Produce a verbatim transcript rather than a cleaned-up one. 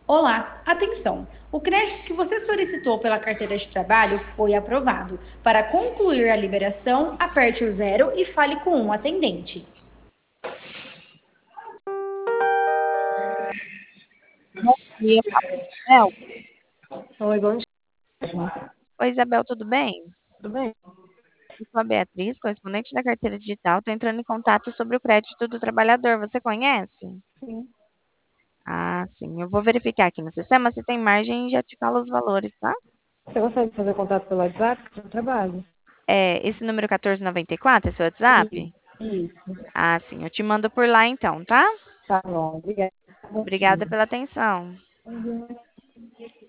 Olá, atenção! O crédito que você solicitou pela carteira de trabalho foi aprovado. Para concluir a liberação, aperte o zero e fale com um atendente. Bom dia, fala, Isabel. Oi, bom dia, Oi, Isabel, tudo bem? tudo bem? Eu sou a Beatriz, correspondente da carteira digital. Estou entrando em contato sobre o crédito do trabalhador. Você conhece? Sim. Ah, sim. Eu vou verificar aqui no sistema se tem margem e já te falo os valores, tá? Você consegue fazer contato pelo WhatsApp para o trabalho? É, esse número quatorze noventa e quatro é seu Isso, WhatsApp? isso. Ah, sim. Eu te mando por lá então, tá? Tá bom, obrigada. Bom Obrigada dia. pela atenção. Bom dia.